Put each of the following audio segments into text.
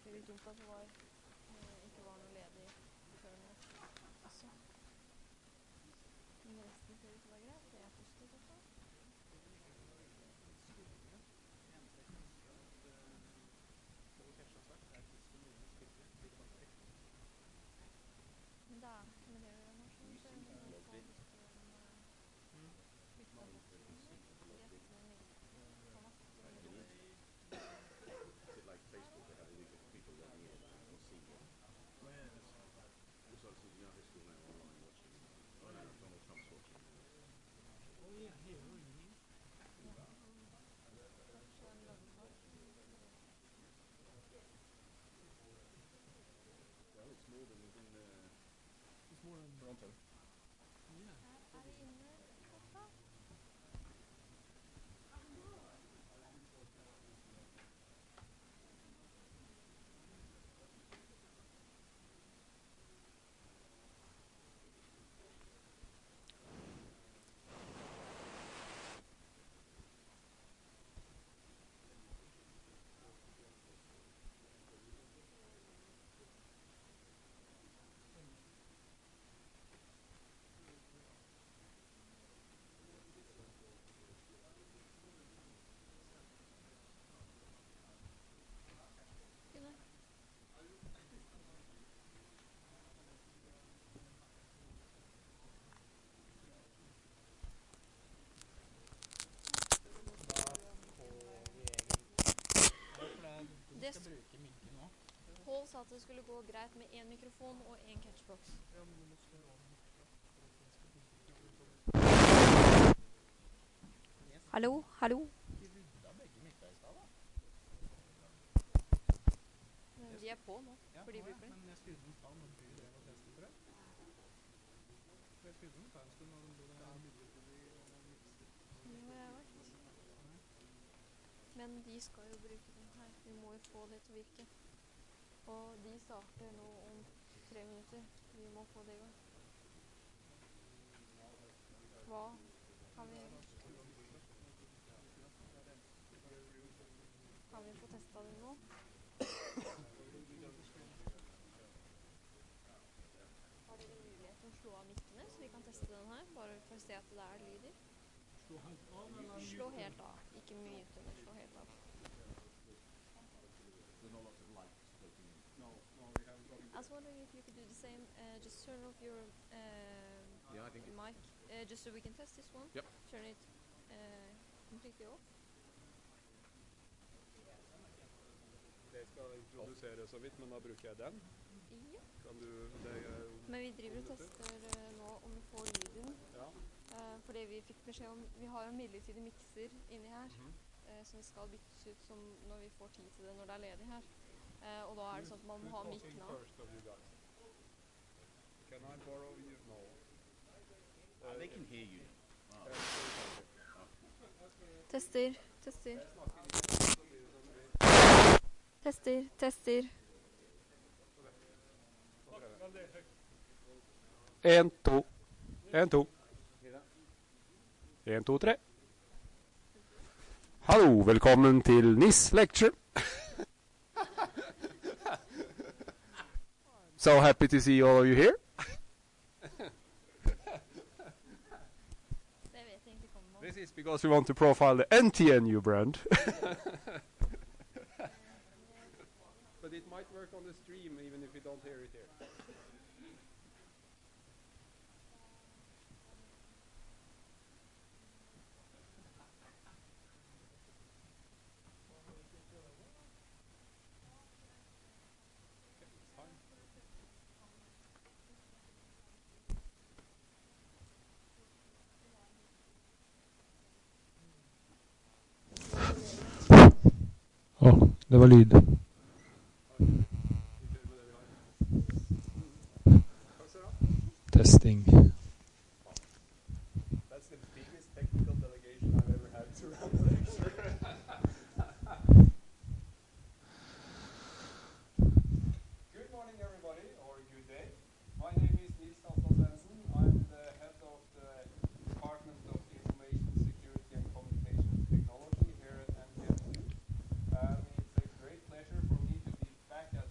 egentlig litt dumt at det var, ikke var noe ledig før nå også. Men resten ser ut til å være greit. Det er positivt også. Men da, med det å gjøre nå, så er det noen få lyst til å flytte på Toronto. Er vi inne i klokka? Paul sa at det skulle gå greit med en mikrofon og en catchbox. Hallo, hallo. De er på nå, fordi de bruker det. Men jeg skrudde den av når du drev og testet, tror jeg. Jeg skrudde den av en stund når den ble midlertidig og mikset. Jo, jeg vet. Men de skal jo bruke den her. Vi må jo få det til å virke. Og de starter nå om 3 minutter. Vi må få det i gang. Hva har vi... Har vi fått testet det nå? Har dere mulighet til å slå av mikkene, så vi kan teste den her? Bare for å se at det er lyder. Slå helt av. Ikke mute, men slå helt av. I was wondering if you could do the same. Just turn off your mic, just so we can test this one. Yep. Turn it completely off. Det skal introdusere så vidt, men da bruker jeg den. Ja. Kan du... Men vi driver og tester nå om vi får lyden. Ja. Fordi vi fikk beskjed om, vi har en midlertidig mikser inni her, som vi skal byttes ut som når vi får tid til det når det er ledig her. Og da er det sånn at man må ha mikken av. Can I borrow you? No. They can hear you. Tester, tester. Tester, tester. 1, 2. 1, 2. 1, 2, 3. Hallo, velkommen til NIS Lecture. So happy to see all of you here. This is because we want to profile the NTNU brand. But it might work on the stream even if you don't hear it here. Det var lyd. Testing. That's the biggest technical delegation I've ever had to run a lecture. Good morning everybody, or good day. My name is Nils Alstad Svendsen. I'm the head of the Department of Information Security and Communications Technology here at NTNU. It's a great pleasure for me to be back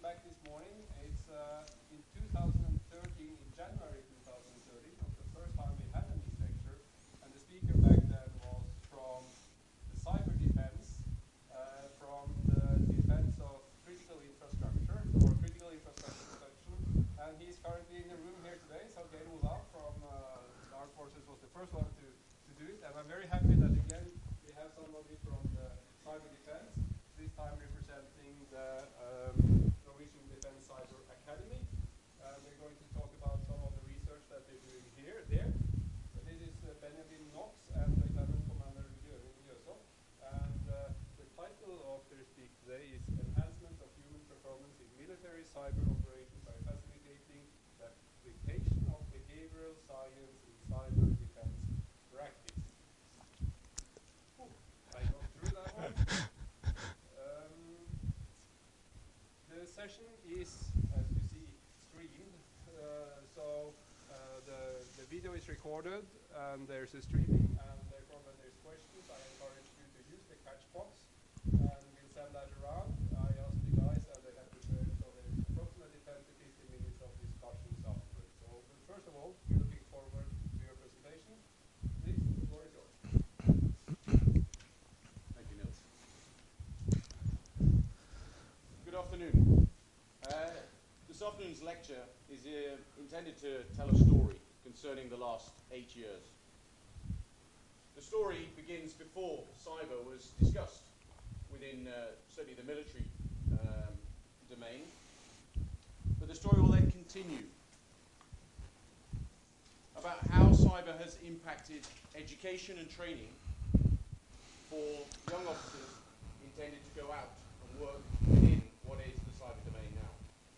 back this morning. It's in 2013, in January 2013, was the first time we had a this lecture, and the speaker back then was from the cyber defense, from the defense of critical infrastructure, or critical infrastructure protection, and he's currently in the room here today, so Geir Olav from the Armed Forces was the first one to do it, and I'm very happy that again we have somebody from the cyber defense, this time representing the Norwegian Defense Cyber Academy. We're going to talk about some of the research that they're doing there. But this is Benjamin Knox and Lieutenant Commander Jørgen Jøsok. And the title of their speak today is Enhancement of Human Performance in Military Cyber Operations by Facilitating the Application of Behavioral Science in Cyber Defense Practice. I got through that one. The session is, as you see, streamed. So the video is recorded, and there's a streaming, and therefore when there's questions, I encourage you to use the catch box, and we'll send that around. I asked the guys, and they have prepared, so there's approximately 10 to 15 minutes of discussions afterwards. So, but first of all, we're looking forward to your presentation. Please, the floor is yours. Thank you, Nils. Good afternoon. This afternoon's lecture is intended to tell a story concerning the last 8 years. The story begins before cyber was discussed within certainly the military domain, but the story will then continue about how cyber has impacted education and training for young officers intended to go out and work within what is the cyber domain now.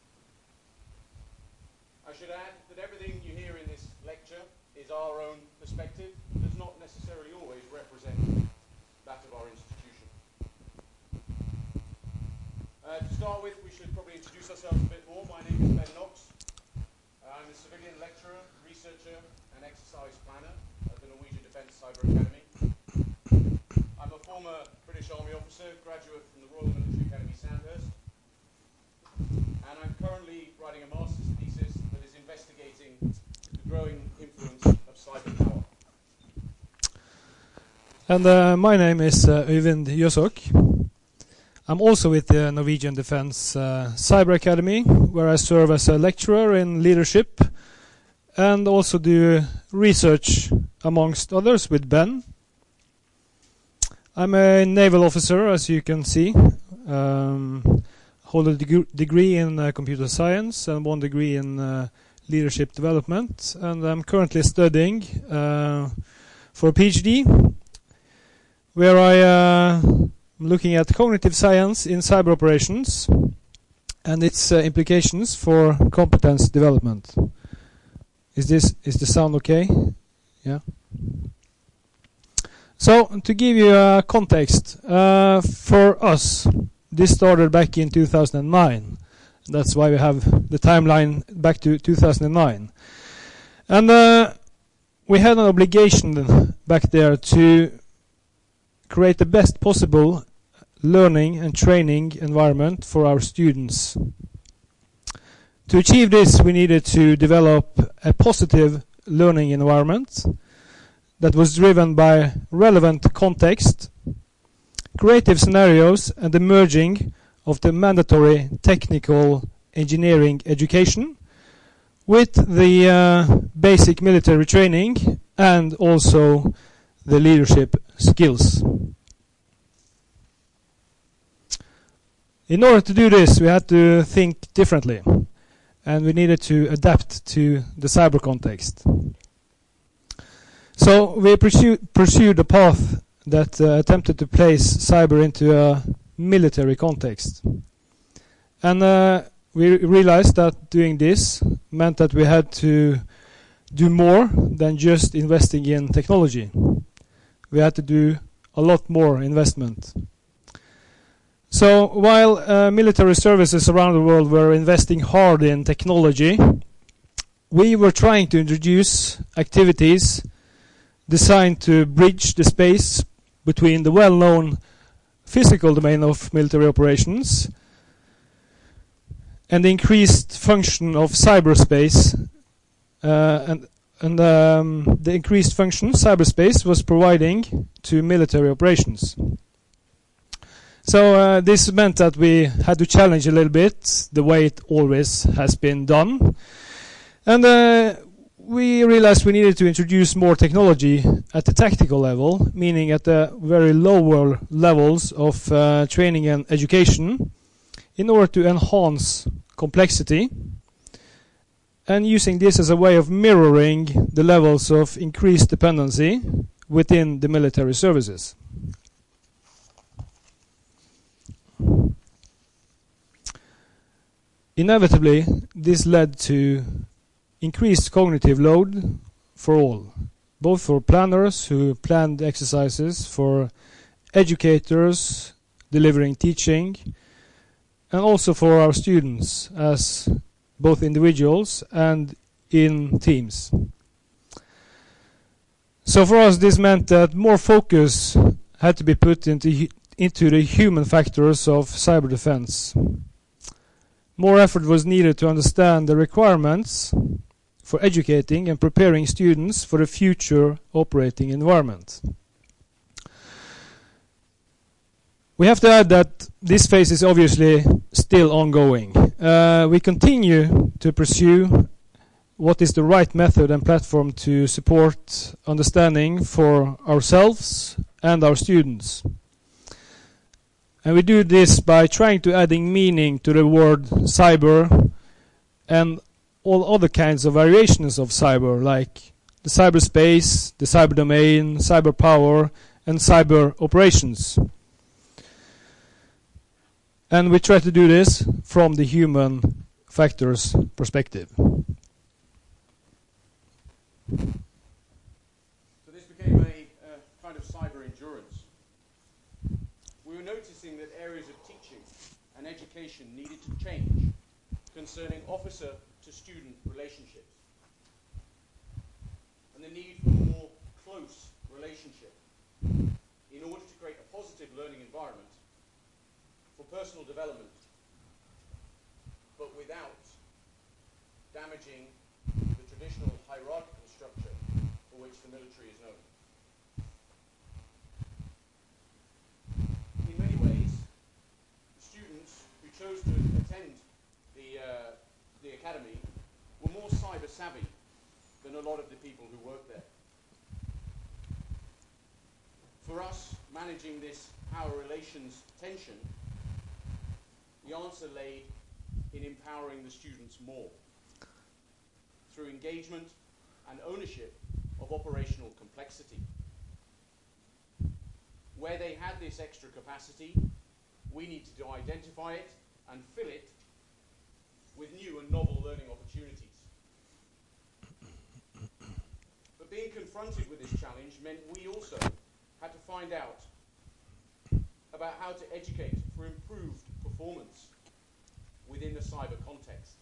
I should add that everything you hear in this lecture is our own perspective, does not necessarily always represent that of our institution. To start with, we should probably introduce ourselves a bit more. My name is Ben Knox. I'm a civilian lecturer, researcher, and exercise planner at the Norwegian Defense Cyber Academy. I'm a former British Army officer, graduate from the Royal Military Academy Sandhurst, and I'm currently writing a master's thesis that is investigating the growing influence of cyber power. And my name is Øyvind Jøsok. I'm also with the Norwegian Defense Cyber Academy, where I serve as a lecturer in leadership and also do research, amongst others, with Ben. I'm a naval officer, as you can see. Hold a degree in computer science and 1 degree in leadership development. And I'm currently studying for a PhD, where I am looking at cognitive science in cyber operations and its implications for competence development. Is the sound okay? Yeah. So, to give you a context, for us, this started back in 2009. That's why we have the timeline back to 2009. And we had an obligation back there to create the best possible learning and training environment for our students. To achieve this, we needed to develop a positive learning environment that was driven by relevant context, creative scenarios, and the merging of the mandatory technical engineering education with the basic military training and also the leadership skills. In order to do this, we had to think differently, and we needed to adapt to the cyber context. So we pursued a path that attempted to place cyber into a military context. And we realized that doing this meant that we had to do more than just investing in technology. We had to do a lot more investment. So while military services around the world were investing hard in technology, we were trying to introduce activities designed to bridge the space between the well-known physical domain of military operations and the increased function of cyberspace, the increased function cyberspace was providing to military operations. So this meant that we had to challenge a little bit the way it always has been done, and we realized we needed to introduce more technology at the tactical level, meaning at the very lower levels of training and education, in order to enhance complexity, and using this as a way of mirroring the levels of increased dependency within the military services. Inevitably, this led to increased cognitive load for all, both for planners who planned exercises, for educators delivering teaching, and also for our students as both individuals and in teams. So for us, this meant that more focus had to be put into the human factors of cyber defense. More effort was needed to understand the requirements for educating and preparing students for the future operating environment. We have to add that this phase is obviously still ongoing. We continue to pursue what is the right method and platform to support understanding for ourselves and our students. And we do this by trying to adding meaning to the word cyber and all other kinds of variations of cyber, like the cyberspace, the cyber domain, cyber power, and cyber operations. And we try to do this from the human factors perspective. So this became a kind of cyber endurance. We were noticing that areas of teaching and education needed to change concerning officer-to-student relationships, and the need for a more close relationship in order to create a positive learning environment for personal development, but without damaging the traditional hierarchical structure for which the military is known. In many ways, the students who chose to attend the academy were more cyber savvy than a lot of the people who worked there. For us, managing this power relations tension, the answer laid in empowering the students more through engagement and ownership of operational complexity. Where they had this extra capacity, we needed to identify it and fill it with new and novel learning opportunities. But being confronted with this challenge meant we also had to find out about how to educate for improved performance within the cyber context.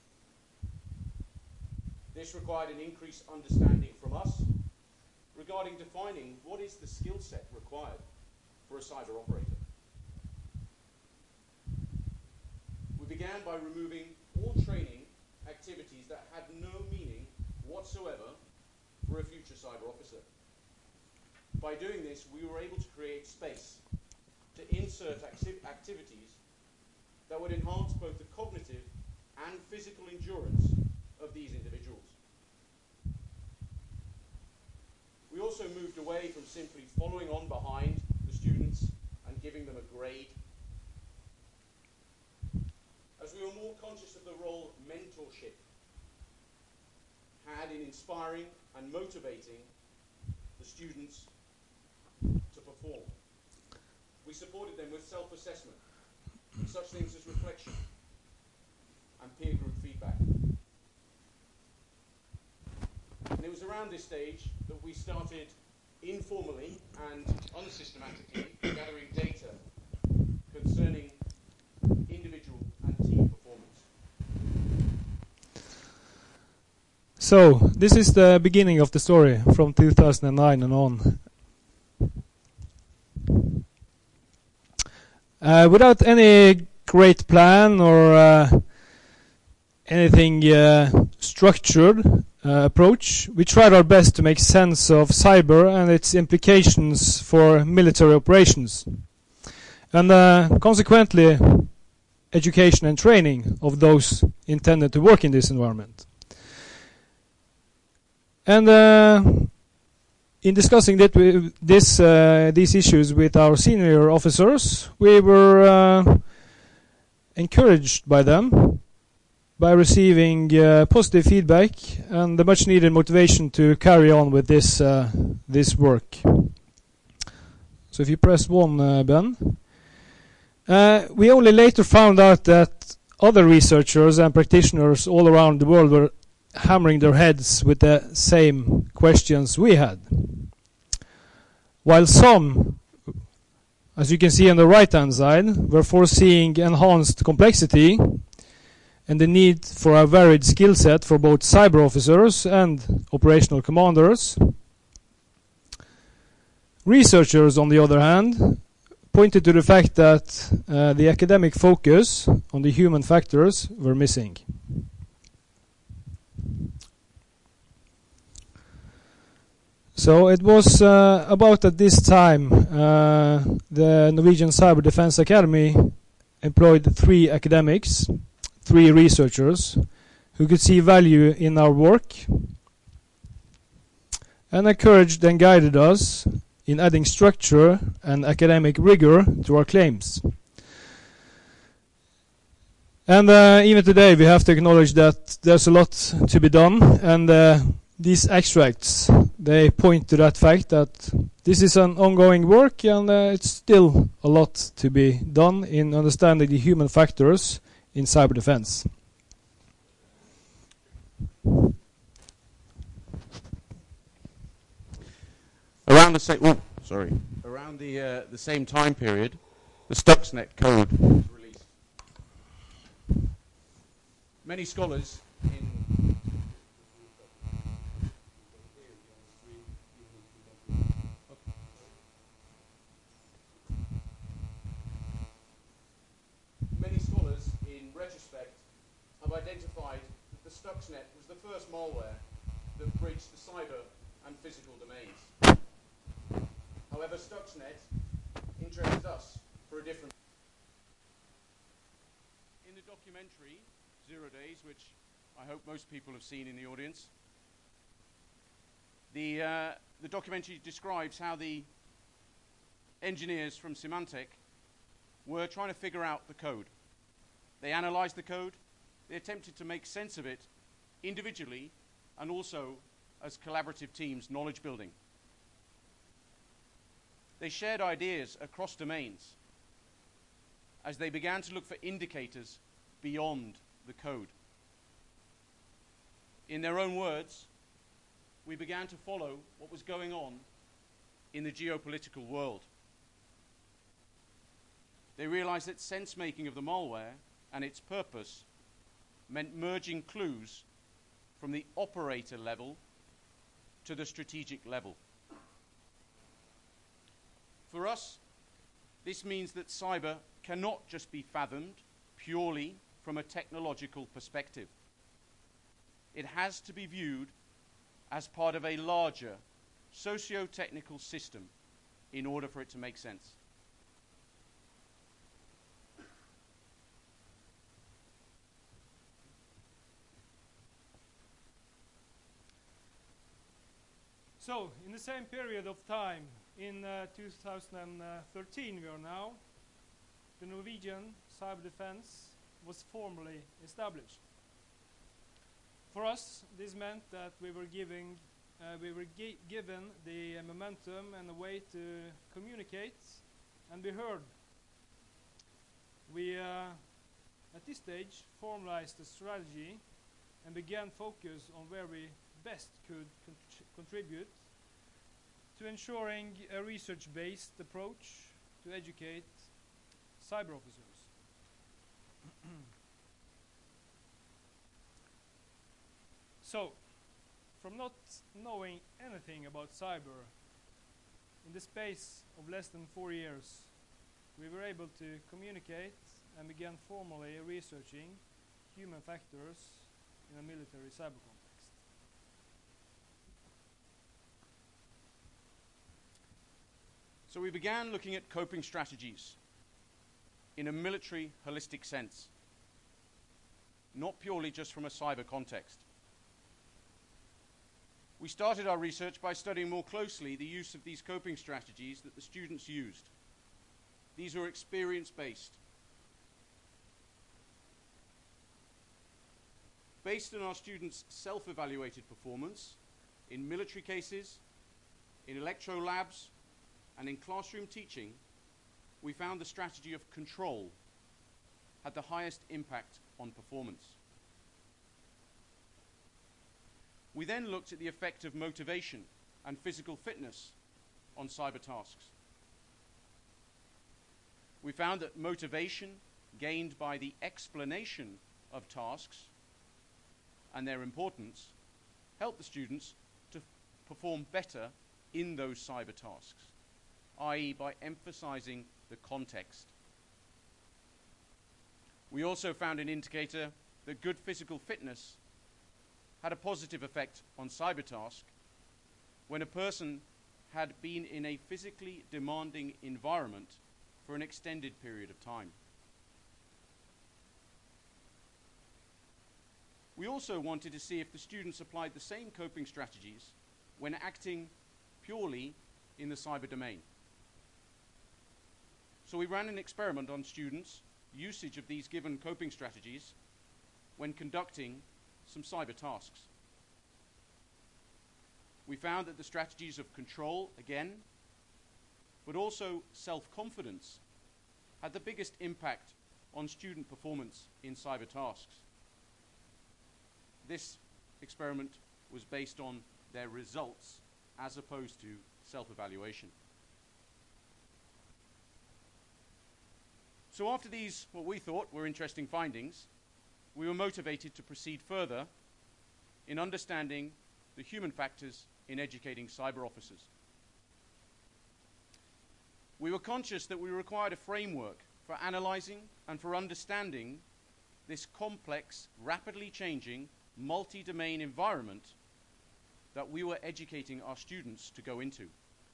This required an increased understanding from us regarding defining what is the skill set required for a cyber operator. We began by removing all training activities that had no meaning whatsoever for a future cyber officer. By doing this, we were able to create space to insert activities that would enhance both the cognitive and physical endurance of these individuals. We also moved away from simply following on behind the students and giving them a grade, as we were more conscious of the role mentorship had in inspiring and motivating the students to perform. We supported them with self-assessment, such things as reflection and peer group feedback. And it was around this stage that we started informally and unsystematically gathering data concerning individual and team performance. So, this is the beginning of the story from 2009 and on. Without any great plan or anything structured approach. We tried our best to make sense of cyber and its implications for military operations, and consequently education and training of those intended to work in this environment. And in discussing these issues with our senior officers, we were encouraged by them by receiving positive feedback and the much needed motivation to carry on with this work. So if you press 1, Ben. We only later found out that other researchers and practitioners all around the world were hammering their heads with the same questions we had. While some, as you can see on the right-hand side, were foreseeing enhanced complexity and the need for a varied skill set for both cyber officers and operational commanders. Researchers, on the other hand, pointed to the fact that the academic focus on the human factors were missing. So it was about at this time the Norwegian Cyber Defense Academy employed 3 academics, 3 researchers, who could see value in our work and encouraged and guided us in adding structure and academic rigor to our claims. And even today we have to acknowledge that there's a lot to be done, and these extracts, they point to that fact that this is an ongoing work, and it's still a lot to be done in understanding the human factors in cyber defense. Around the same time period, the Stuxnet code was released. Many scholars in retrospect have identified that the Stuxnet was the first malware that breached the cyber and physical domains. However, Stuxnet interested us for a different. In the documentary 0 Days, which I hope most people have seen in the audience, the documentary describes how the engineers from Symantec were trying to figure out the code. They analyzed the code, they attempted to make sense of it individually and also as collaborative teams, knowledge building. They shared ideas across domains as they began to look for indicators beyond the code. In their own words, we began to follow what was going on in the geopolitical world. They realized that sense-making of the malware and its purpose meant merging clues from the operator level to the strategic level. For us, this means that cyber cannot just be fathomed purely from a technological perspective. It has to be viewed as part of a larger socio-technical system in order for it to make sense. So, in the same period of time, in 2013 we are now, the Norwegian Cyber Defense was formally established. For us, this meant that we were given the momentum and a way to communicate and be heard. We, at this stage, formalized the strategy and began focus on where we best could contribute to ensuring a research-based approach to educate cyber officers. So, from not knowing anything about cyber, in the space of less than 4 years, we were able to communicate and began formally researching human factors in a military cyber context. So we began looking at coping strategies in a military holistic sense, not purely just from a cyber context. We started our research by studying more closely the use of these coping strategies that the students used. These were experience-based. Based on our students' self-evaluated performance in military cases, in electro labs, and in classroom teaching, we found the strategy of control had the highest impact on performance. We then looked at the effect of motivation and physical fitness on cyber tasks. We found that motivation gained by the explanation of tasks and their importance helped the students to perform better in those cyber tasks, i.e. by emphasizing the context. We also found an indicator that good physical fitness had a positive effect on cyber task when a person had been in a physically demanding environment for an extended period of time. We also wanted to see if the students applied the same coping strategies when acting purely in the cyber domain. So we ran an experiment on students' usage of these given coping strategies when conducting some cyber tasks. We found that the strategies of control, again, but also self-confidence, had the biggest impact on student performance in cyber tasks. This experiment was based on their results as opposed to self-evaluation. So after these, what we thought were interesting findings, we were motivated to proceed further in understanding the human factors in educating cyber officers. We were conscious that we required a framework for analyzing and for understanding this complex, rapidly changing, multi-domain environment that we were educating our students to go into.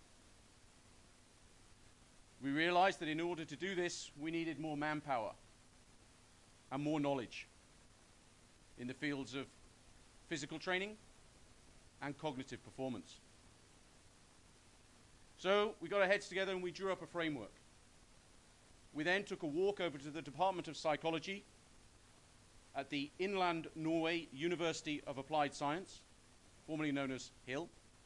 We realized that in order to do this, we needed more manpower and more knowledge in the fields of physical training and cognitive performance. So we got our heads together and we drew up a framework. We then took a walk over to the Department of Psychology at the Inland Norway University of Applied Science, formerly known as HIL.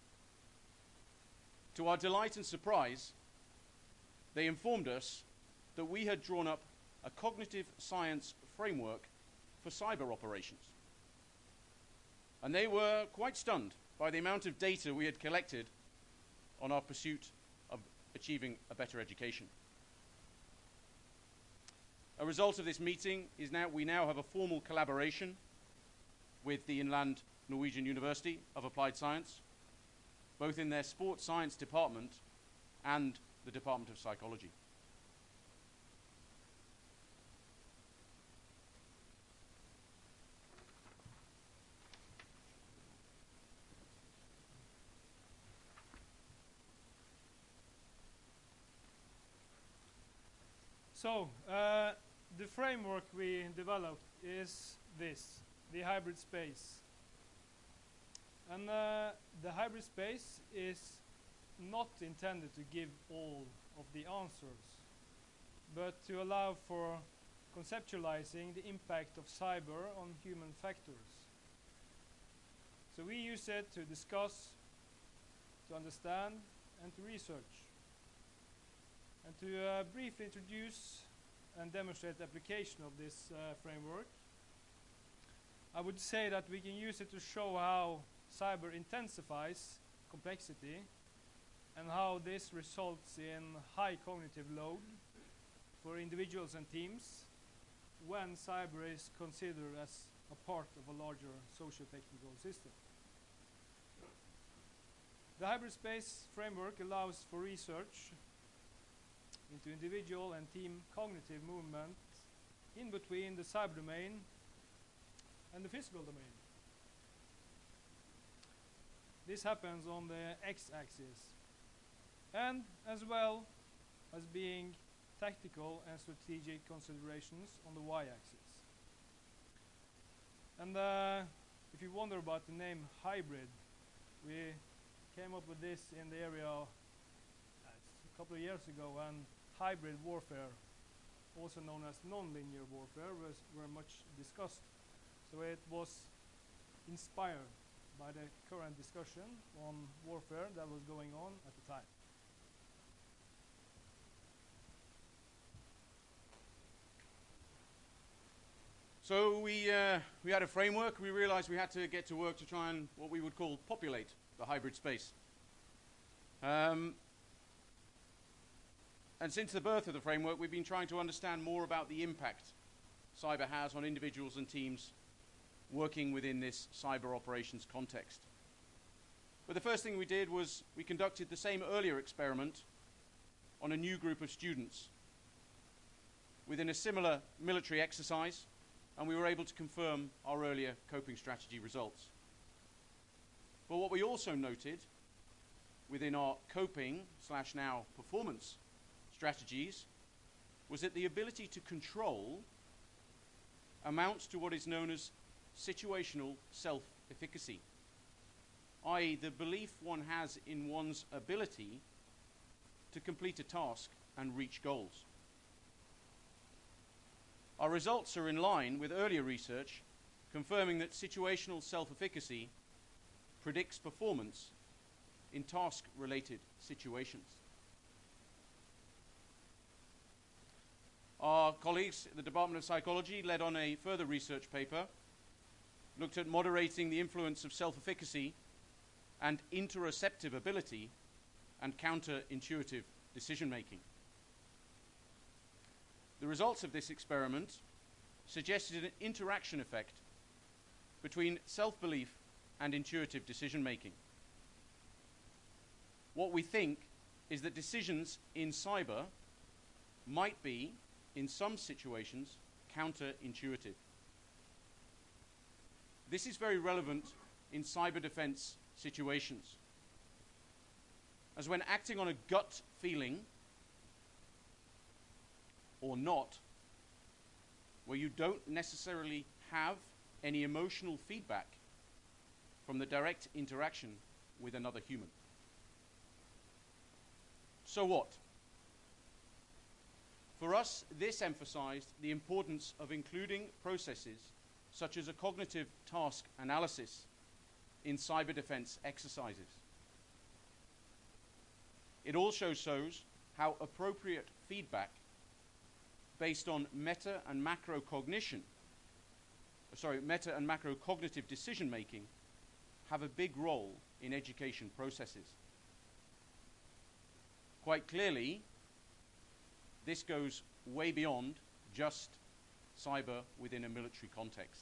To our delight and surprise, they informed us that we had drawn up a cognitive science framework for cyber operations. And they were quite stunned by the amount of data we had collected on our pursuit of achieving a better education. A result of this meeting is we now have a formal collaboration with the Inland Norwegian University of Applied Science, both in their sports science department and the Department of Psychology. So, the framework we developed is this, the hybrid space. And the hybrid space is not intended to give all of the answers, but to allow for conceptualizing the impact of cyber on human factors. So we use it to discuss, to understand, and to research. And to briefly introduce and demonstrate the application of this framework, I would say that we can use it to show how cyber intensifies complexity and how this results in high cognitive load for individuals and teams when cyber is considered as a part of a larger socio-technical system. The hybrid space framework allows for research into individual and team cognitive movement in between the cyber domain and the physical domain. This happens on the x-axis, and as well as being tactical and strategic considerations on the y-axis. And if you wonder about the name hybrid, we came up with this in the area a couple of years ago, and hybrid warfare, also known as non-linear warfare, was very much discussed. So it was inspired by the current discussion on warfare that was going on at the time. So we had a framework. We realized we had to get to work to try and what we would call populate the hybrid space. And since the birth of the framework, we've been trying to understand more about the impact cyber has on individuals and teams working within this cyber operations context. But the first thing we did was we conducted the same earlier experiment on a new group of students within a similar military exercise, and we were able to confirm our earlier coping strategy results. But what we also noted within our coping / now performance strategies was that the ability to control amounts to what is known as situational self-efficacy, i.e. the belief one has in one's ability to complete a task and reach goals. Our results are in line with earlier research confirming that situational self-efficacy predicts performance in task-related situations. Our colleagues at the Department of Psychology led on a further research paper, looked at moderating the influence of self-efficacy and interoceptive ability and counterintuitive decision-making. The results of this experiment suggested an interaction effect between self-belief and intuitive decision-making. What we think is that decisions in cyber might be, in some situations, counterintuitive. This is very relevant in cyber defense situations, as when acting on a gut feeling or not, where you don't necessarily have any emotional feedback from the direct interaction with another human. So what? For us, this emphasized the importance of including processes such as a cognitive task analysis in cyber defense exercises. It also shows how appropriate feedback based on meta and macro cognitive decision making have a big role in education processes. Quite clearly, this goes way beyond just cyber within a military context.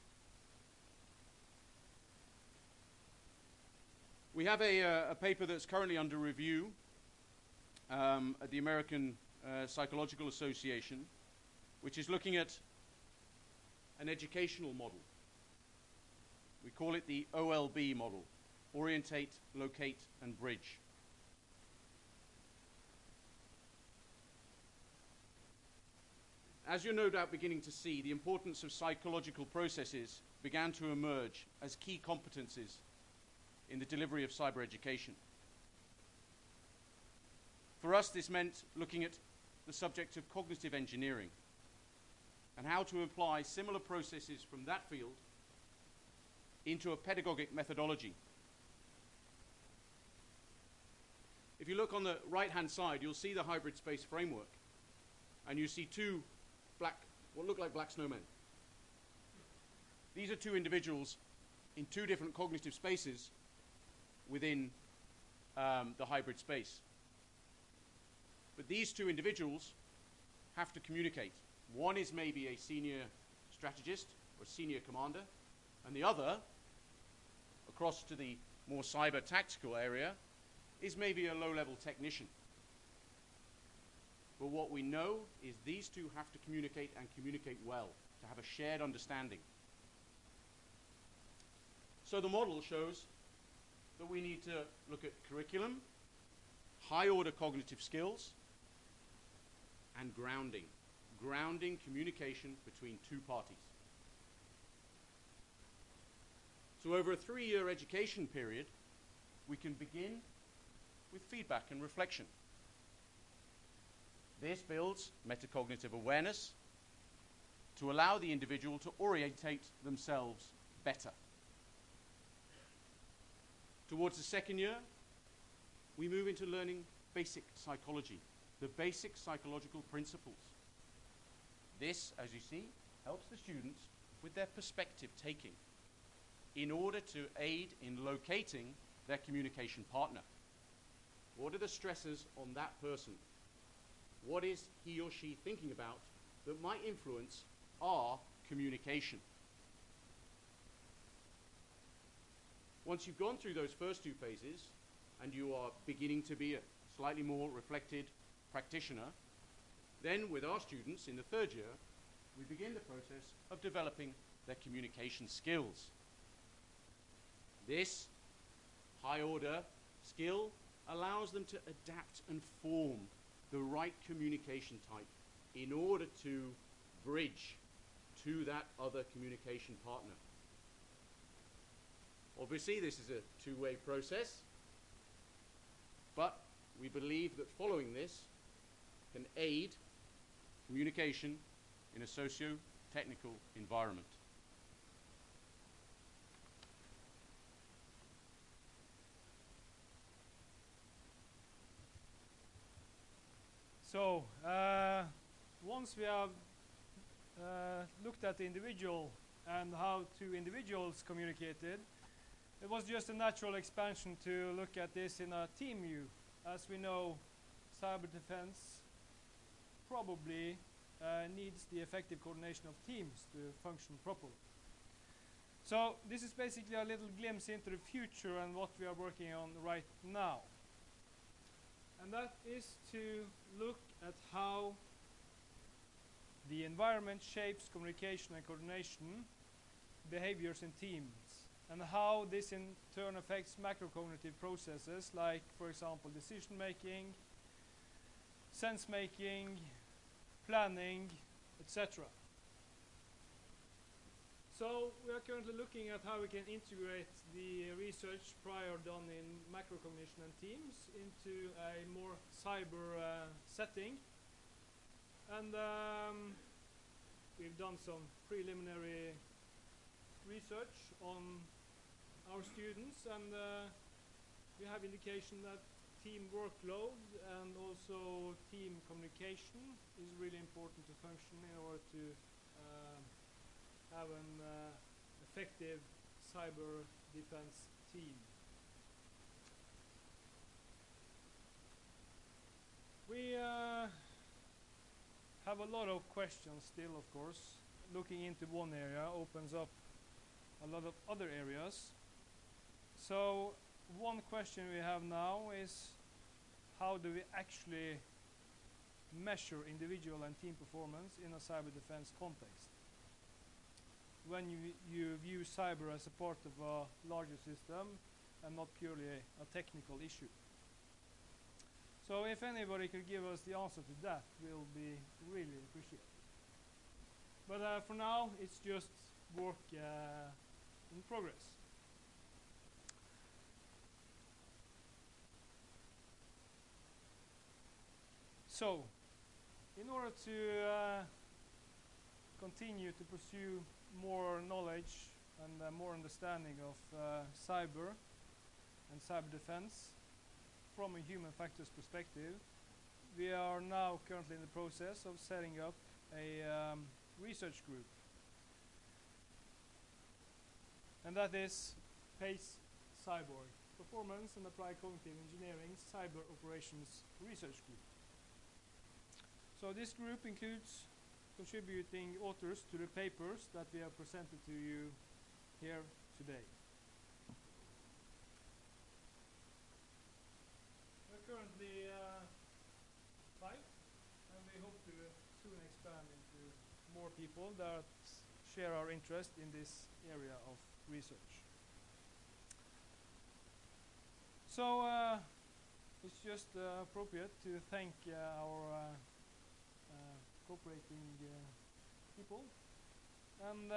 We have a paper that's currently under review at the American Psychological Association, which is looking at an educational model. We call it the OLB model, Orientate, Locate, and Bridge. As you're no doubt beginning to see, the importance of psychological processes began to emerge as key competencies in the delivery of cyber education. For us, this meant looking at the subject of cognitive engineering and how to apply similar processes from that field into a pedagogic methodology. If you look on the right-hand side, you'll see the hybrid space framework, and you see two what look like black snowmen. These are two individuals in two different cognitive spaces within the hybrid space. But these two individuals have to communicate. One is maybe a senior strategist or senior commander, and the other, across to the more cyber tactical area, is maybe a low-level technician. But what we know is these two have to communicate and communicate well, to have a shared understanding. So the model shows that we need to look at curriculum, high-order cognitive skills, and grounding. Grounding communication between two parties. So over a 3-year education period, we can begin with feedback and reflection. This builds metacognitive awareness to allow the individual to orientate themselves better. Towards the 2nd year, we move into learning basic psychology, the basic psychological principles. This, as you see, helps the students with their perspective taking in order to aid in locating their communication partner. What are the stresses on that person? What is he or she thinking about that might influence our communication? Once you've gone through those first 2 phases and you are beginning to be a slightly more reflected practitioner, then with our students in the 3rd year, we begin the process of developing their communication skills. This high-order skill allows them to adapt and form the right communication type in order to bridge to that other communication partner. Obviously, this is a 2-way process, but we believe that following this can aid communication in a socio-technical environment. So, once we have looked at the individual and how 2 individuals communicated, it was just a natural expansion to look at this in a team view. As we know, cyber defense probably needs the effective coordination of teams to function properly. So this is basically a little glimpse into the future and what we are working on right now. And that is to look at how the environment shapes communication and coordination behaviors in teams, and how this in turn affects macrocognitive processes like, for example, decision making, sense making, planning, etc. So we are currently looking at how we can integrate the research prior done in macrocognition and teams into a more cyber setting. And we've done some preliminary research on our students, and we have indication that team workload and also team communication is really important to function in order to have an effective cyber defense team. We have a lot of questions still, of course. Looking into one area opens up a lot of other areas. So one question we have now is, how do we actually measure individual and team performance in a cyber defense context when you view cyber as a part of a larger system and not purely a technical issue? So if anybody could give us the answer to that, we'll be really appreciated. But for now, it's just work in progress. So, in order to continue to pursue more knowledge and more understanding of cyber and cyber defense from a human factors perspective, we are now currently in the process of setting up a research group. And that is PACE Cyborg, Performance and Applied Cognitive Engineering Cyber Operations Research Group. So this group includes contributing authors to the papers that we have presented to you here today. We're currently 5, and we hope to soon expand into more people that share our interest in this area of research. So it's just appropriate to thank our cooperating people, and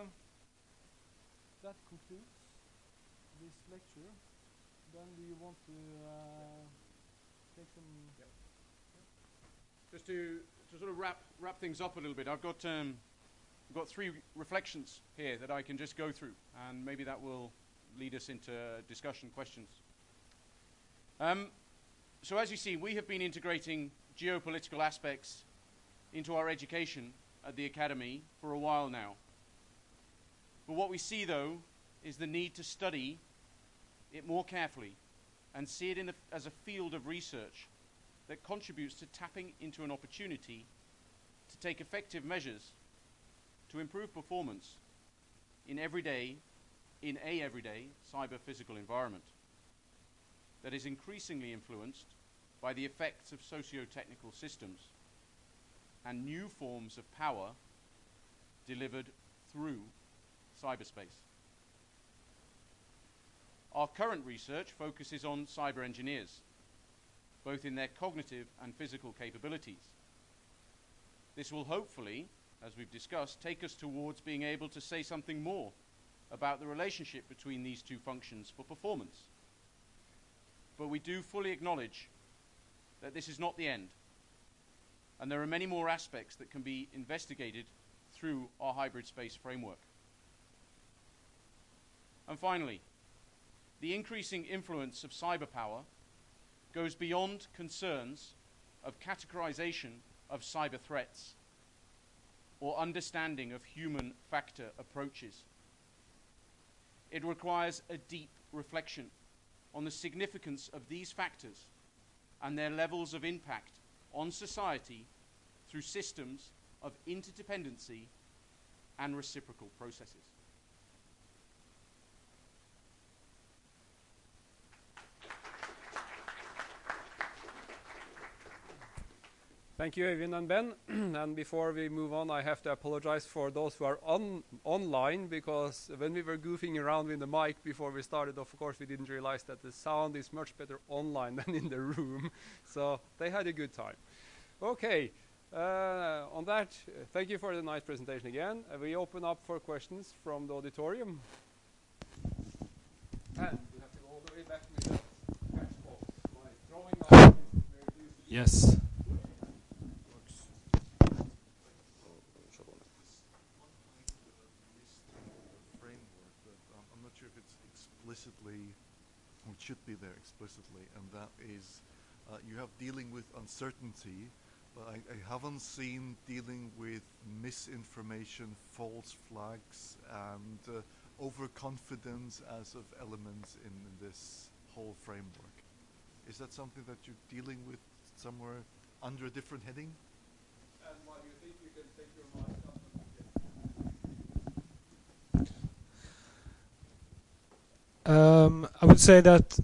that concludes this lecture. Then do you want to take some? Yep. Just to sort of wrap things up a little bit, I've got 3 reflections here that I can just go through, and maybe that will lead us into discussion questions. So as you see, we have been integrating geopolitical aspects into our education at the Academy for a while now. But what we see, though, is the need to study it more carefully and see it as a field of research that contributes to tapping into an opportunity to take effective measures to improve performance in a everyday cyber-physical environment that is increasingly influenced by the effects of socio-technical systems and new forms of power delivered through cyberspace. Our current research focuses on cyber engineers, both in their cognitive and physical capabilities. This will hopefully, as we've discussed, take us towards being able to say something more about the relationship between these two functions for performance. But we do fully acknowledge that this is not the end, and there are many more aspects that can be investigated through our hybrid space framework. And finally, the increasing influence of cyber power goes beyond concerns of categorization of cyber threats or understanding of human factor approaches. It requires a deep reflection on the significance of these factors and their levels of impact on society through systems of interdependency and reciprocal processes. Thank you, Øyvind and Ben. And before we move on, I have to apologize for those who are online, because when we were goofing around with the mic before we started, of course, we didn't realize that the sound is much better online than in the room. So they had a good time. Okay. On that, thank you for the nice presentation again. We open up for questions from the auditorium. And we have to go all the way back with that catch box. My throwing out is very easy. Yes. Explicitly, or it should be there explicitly, and that is you have dealing with uncertainty, but I haven't seen dealing with misinformation, false flags, and overconfidence as of elements in this whole framework. Is that something that you're dealing with somewhere under a different heading? And while you think, you can take your mic up. I would say that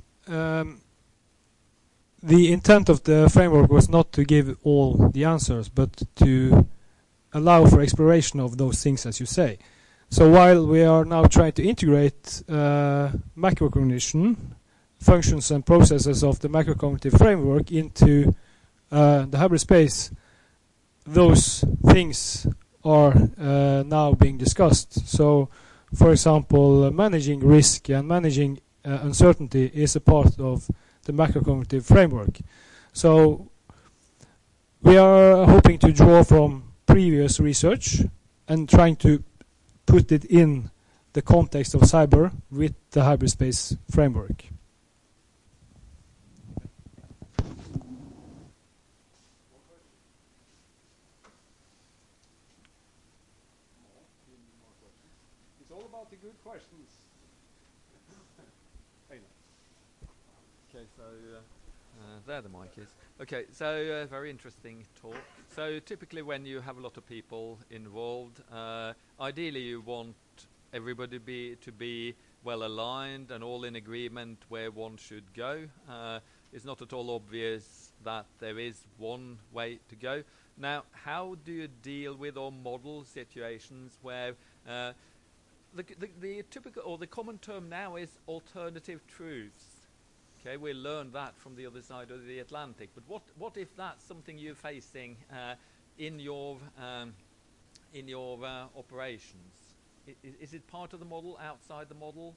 the intent of the framework was not to give all the answers, but to allow for exploration of those things, as you say. So while we are now trying to integrate macrocognition, functions and processes of the macrocognitive framework into the hybrid space, those things are now being discussed. So, for example, managing risk and managing uncertainty is a part of the macrocognitive framework. So we are hoping to draw from previous research and trying to put it in the context of cyber with the hybrid space framework. It's all about the good questions. Okay, so there the mic is. Okay, so very interesting talk. So typically when you have a lot of people involved, ideally you want everybody to be well aligned and all in agreement where one should go. It's not at all obvious that there is one way to go. Now, how do you deal with or model situations where the typical or the common term now is alternative truths? Okay, we learned that from the other side of the Atlantic. But what if that's something you're facing in your operations? Is it part of the model, outside the model?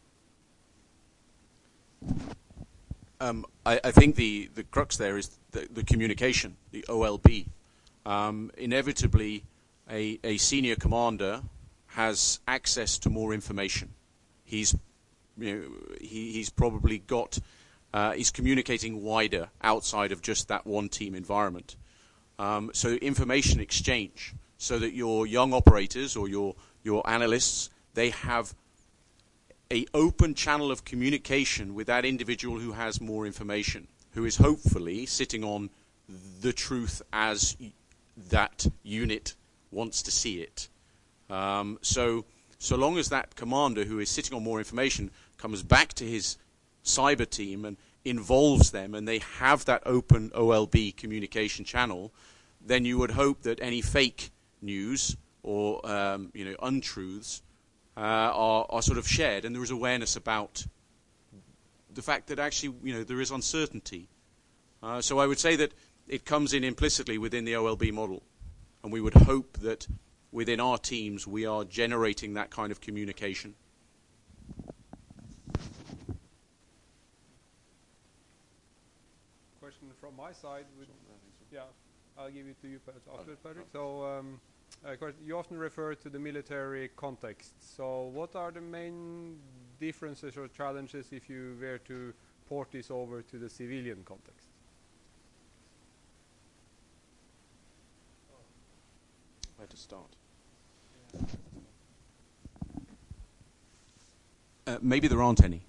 I think the crux there is the communication, the OLB. Inevitably, a senior commander has access to more information. He's probably got he's communicating wider outside of just that one team environment. So information exchange, so that your young operators or your analysts, they have a open channel of communication with that individual who has more information, who is hopefully sitting on the truth as that unit wants to see it. So long as that commander who is sitting on more information comes back to his cyber team and involves them, and they have that open OLB communication channel, then you would hope that any fake news or untruths are sort of shared, and there is awareness about the fact that actually there is uncertainty. So I would say that it comes in implicitly within the OLB model, and we would hope that within our teams we are generating that kind of communication. Question from my side. Yeah, I'll give it to you after, Patrick. So, you often refer to the military context. So, what are the main differences or challenges if you were to port this over to the civilian context? Where to start? Maybe there aren't any.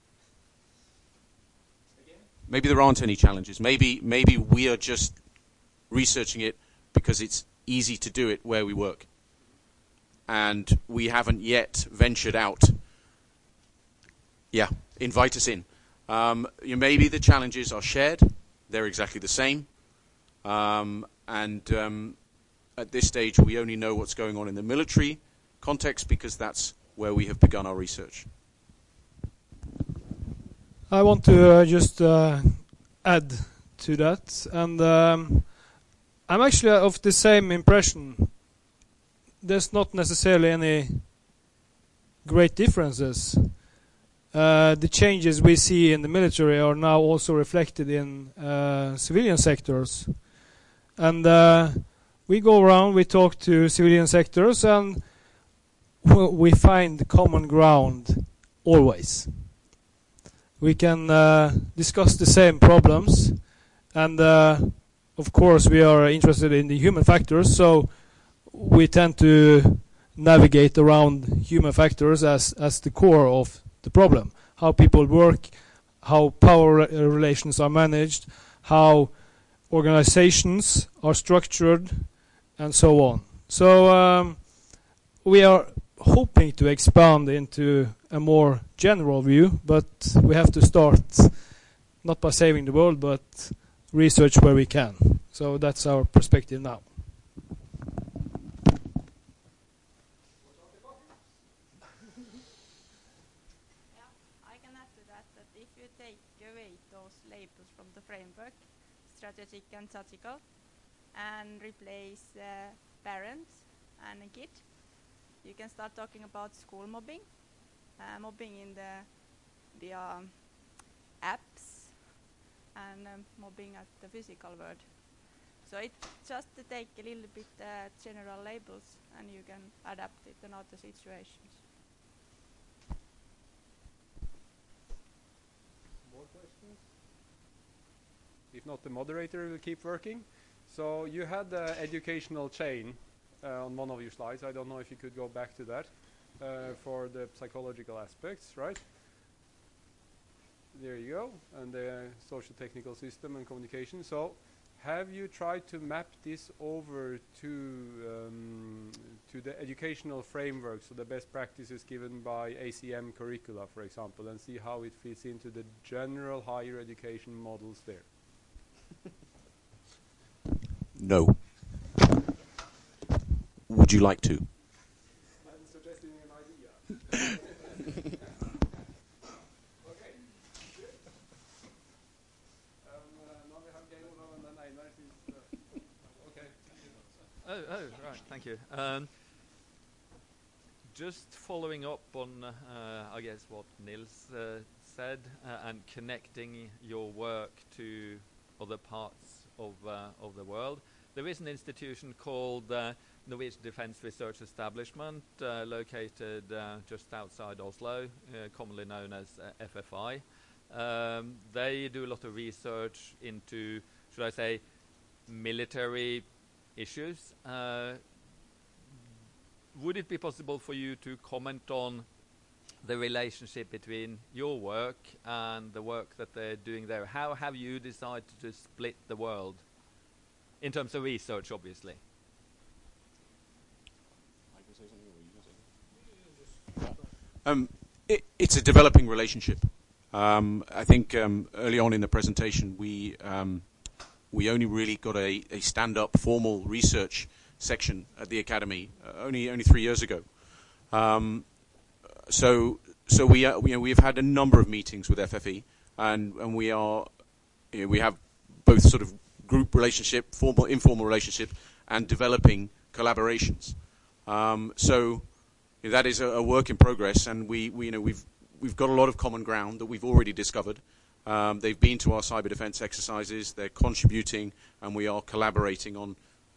Maybe there aren't any challenges. Maybe we are just researching it because it's easy to do it where we work, and we haven't yet ventured out. Yeah, invite us in. Maybe the challenges are shared; they're exactly the same, and at this stage we only know what's going on in the military context because that's where we have begun our research. I want to just add to that, and I'm actually of the same impression. There's not necessarily any great differences. The changes we see in the military are now also reflected in civilian sectors, and we go around, we talk to civilian sectors, and we find common ground always. We can discuss the same problems, and of course we are interested in the human factors, so we tend to navigate around human factors as the core of the problem. How people work, how power relations are managed, how organizations are structured, and so on. So we are hoping to expand into a more general view, but we have to start not by saving the world, but research where we can. So that's our perspective now. Yeah, I can add to that if you take away those labels from the framework, strategic and tactical, and replace parents and a kid, you can start talking about school mobbing, mobbing in the apps, and mobbing at the physical world. So it's just to take a little bit general labels, and you can adapt it in other situations. More questions? If not, the moderator will keep working. So you had the educational chain on one of your slides. I don't know if you could go back to that for the psychological aspects, right? There you go, and the social technical system and communication. So have you tried to map this over to the educational framework, so the best practices given by ACM curricula, for example, and see how it fits into the general higher education models there? No. Would you like to? I'm suggesting an idea. Okay. Right. Thank you. Just following up on, I guess, what Nils said, and connecting your work to other parts of the world. There is an institution called Norwegian Defence Research Establishment, located just outside Oslo, commonly known as FFI. They do a lot of research into, should I say, military issues. Would it be possible for you to comment on the relationship between your work and the work that they're doing there? How have you decided to split the world in terms of research, obviously? I can say something, or you can say something. It's a developing relationship. I think early on in the presentation we only really got a stand-up formal research section at the Academy only 3 years ago. So we've had a number of meetings with FFE, and we have both sort of group relationship, formal, informal relationship, and developing collaborations. So that is a work in progress, and we've got a lot of common ground that we've already discovered. They've been to our cyber defense exercises, they're contributing, and we are collaborating on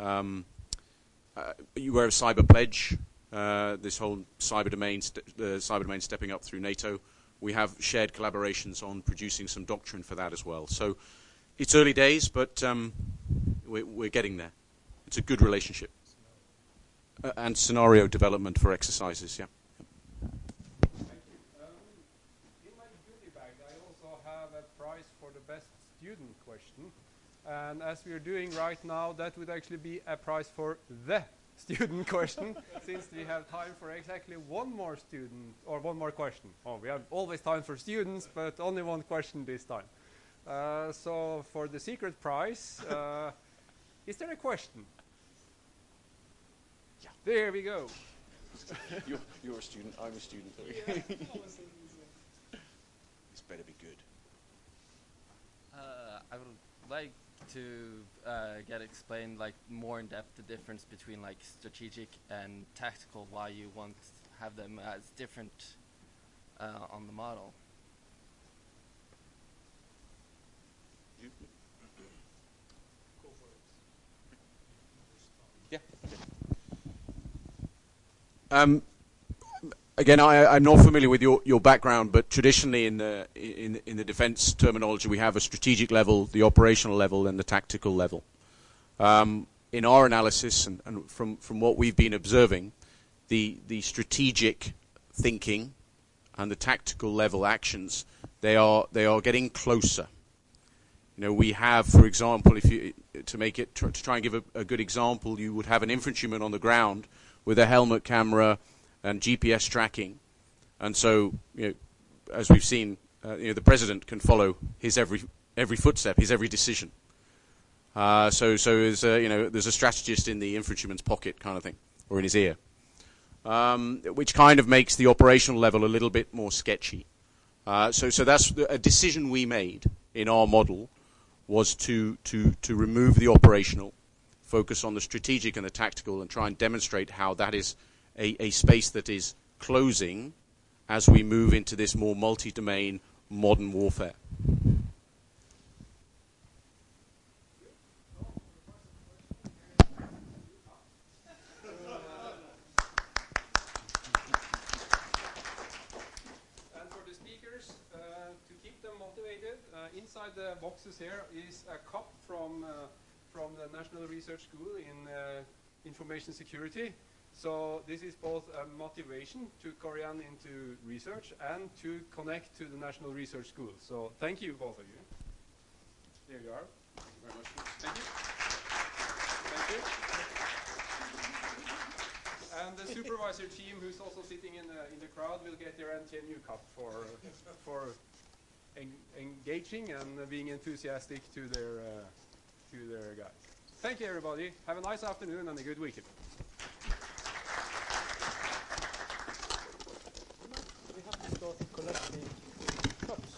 you aware of Cyber Pledge, this whole cyber domain stepping up through NATO. We have shared collaborations on producing some doctrine for that as well. So it's early days, but we're getting there. It's a good relationship. And scenario development for exercises, yeah. Thank you. In my goodie bag, I also have a prize for the best student question. And as we are doing right now, that would actually be a prize for the student question, since we have time for exactly one more student, or one more question. Oh, we have always time for students, but only one question this time. So for the secret prize, is there a question? Yeah. There we go. You're a student, I'm a student. Yeah. This better be good. I would like to get explained like more in depth the difference between like strategic and tactical, why you want to have them as different on the model. Go for it. Yeah. Again, I'm not familiar with your background, but traditionally in the defence terminology, we have a strategic level, the operational level, and the tactical level. In our analysis, and from what we've been observing, the strategic thinking and the tactical level actions, they are getting closer. You know, we have, for example, to try and give a good example, you would have an infantryman on the ground with a helmet camera and GPS tracking, and so as we've seen, the president can follow his every footstep, his every decision. So there's a strategist in the infantryman's pocket, kind of thing, or in his ear, which kind of makes the operational level a little bit more sketchy. So that's a decision we made in our model, was to remove the operational, focus on the strategic and the tactical, and try and demonstrate how that is a space that is closing as we move into this more multi-domain modern warfare. And for the speakers, to keep them motivated, inside the boxes here is a cup from the National Research School in Information Security. So this is both a motivation to carry on into research and to connect to the National Research School. So thank you, both of you. There you are. Thank you very much. Thank you. Thank you. And the supervisor team, who's also sitting in the crowd, will get their NTNU cup for engaging and being enthusiastic to their guys. Thank you, everybody. Have a nice afternoon and a good weekend. We have to start collecting cups.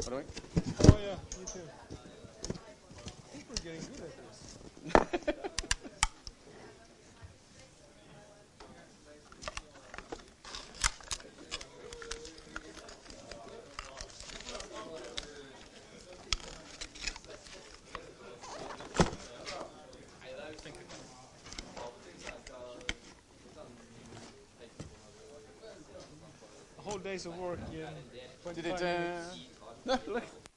By the way. Oh yeah, me too. I think we're getting good at this. A whole days of work in 25 minutes. No, look.